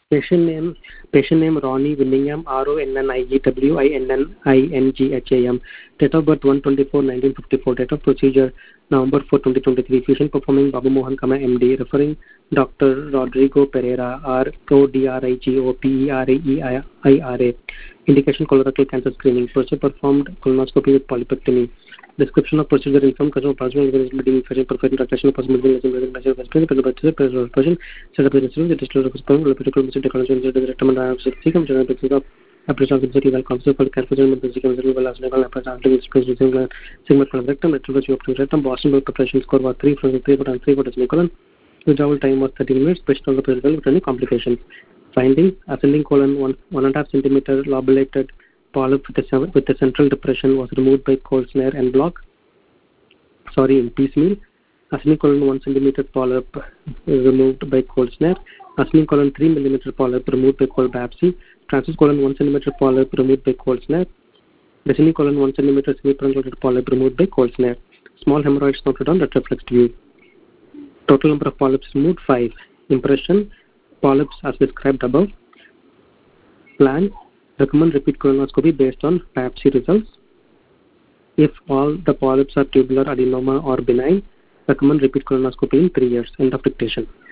Patient name Ronnie Winningham, RONNIEWINNINGHAM. Date of birth 1/24/1954. Date of procedure November 4, 2023. Patient performing Babu Mohan, MD. Referring Dr. Rodrigo Pereira, RODRIGOPEREIRA. Indication colorectal cancer screening. Procedure performed colonoscopy with polypectomy. Description of procedure informed customer possible bleeding infection, perfect retraction of possibility measure of person, set up the the digital technology, the recommend of application of the concept for calculation with the segment from rectum, rectum, Boston preparation score was 3 from 3 and 3 for the semicolon. Withdrawal time was 30 minutes based on the result with any complications. Findings: ascending colon 1.5 centimeter lobulated polyp with a central depression was removed by cold snare and block. In piecemeal. Ascending colon 1 centimeter polyp removed by cold snare. Ascending colon 3 millimeter polyp removed by cold biopsy. Transverse colon 1 centimeter polyp removed by cold snare. Descending colon 1 centimeter semi-truncated polyp removed by cold snare. Small hemorrhoids noted on retroflexed view. Total number of polyps removed 5. Impression: polyps as described above. Plan: recommend repeat colonoscopy based on biopsy results. If all the polyps are tubular adenoma or benign, recommend repeat colonoscopy in 3 years. End of dictation.